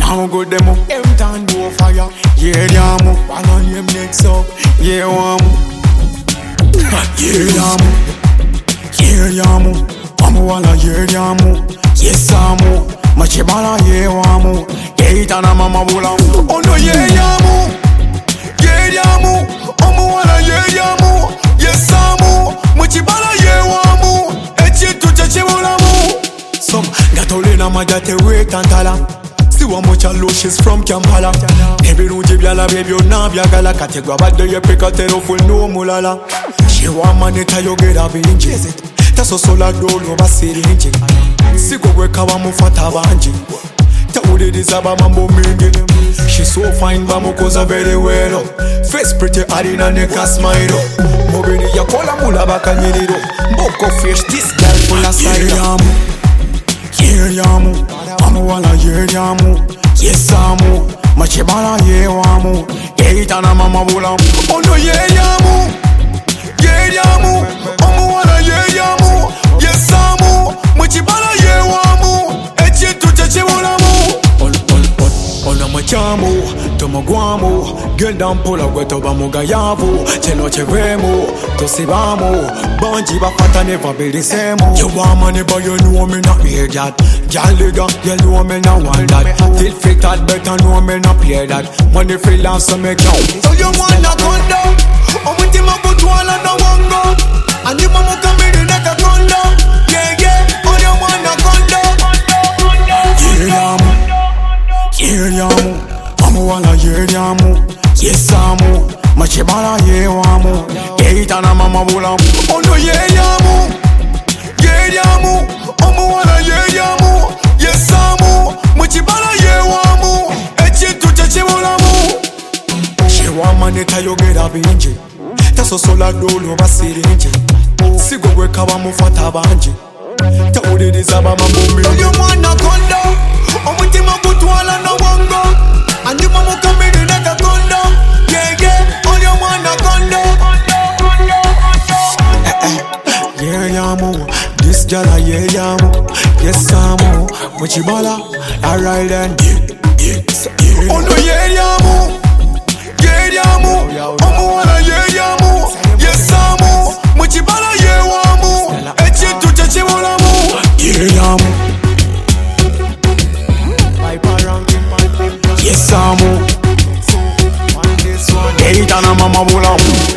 How good them up, them turn go fire. Yeah, them up, one on them next up. Yeah, one. Yeah, them up. Yeah, them up. I'm wanna yeah, them up. Yes, I'm up. Machibala, yeah, one. Yeah, it and I'm a bula. Oh no, yeah, them up. Yeah, them up. I'm wanna yeah, them up. Yes, I'm up. Machibala, yeah, one. Eche tu cheche bula mu. Some gatolina majate wait and talent. See how much I lose, she's from Kampala. Baby, don't you be a baby, you know, be a gala. Categua, but do you pick a tail full no mulala? She want money, tell you get a binge. That's a solar door, over syringe. See go work our mufata banji. Tell you this about mambo mingi. She's so fine, but mukosa very well. Face pretty, adina neka smile. Mobini ya kola mula baka nyirido. Boko fish, this girl full of cider. Yamu, I'm wanna yamu. Yes, amu. Machibala yewamu. Yeitana mama bulam. Oh no yamu. Yamu. I'm wanna yamu. Yes, amu. Machibala yewamu. Eche tu cheche bulamu. Ona machamu, tomogwamu. Girl down pula gweto bamuga yavu. Cheno chevemu, tosibamu. Banji bafata never be the same. You want money but you know me not hear that. Jaliga, you know me not want that. Feel fit that better know me not play that. Money freelance so me count. So you wanna condo? Omutima kutwala na wango. And you mama come in the condo. Yeah yeah, oh you wanna condo? Yamu, I'm wanna yamu. Yes amu, machibala yewamu. Yeitana mama bulam. Oh no yamu. Yamu, I'm wanna yamu. Yes amu, machibala yewamu. Eche tu cheche bulamu. She want money tell you get a binge. That's a solar door over syringe. Sigo work our mufata banji. Tell you this about mambo mingi. So you wanna condo? Omutima kutwala na wango. And you mama come in the condo. Yeah yeah, all you wanna condo. Yeah yamu, this jala yeah yamu. Yes amu, muchibala, alright then. Oh no yeah yamu, yeah yamu. Omu wanna yeah yamu. Yes amu, muchibala yeah wamu. Eche tu cheche bulamu. Yeah yamu. Yes, amu. Yeitana mama bulamu.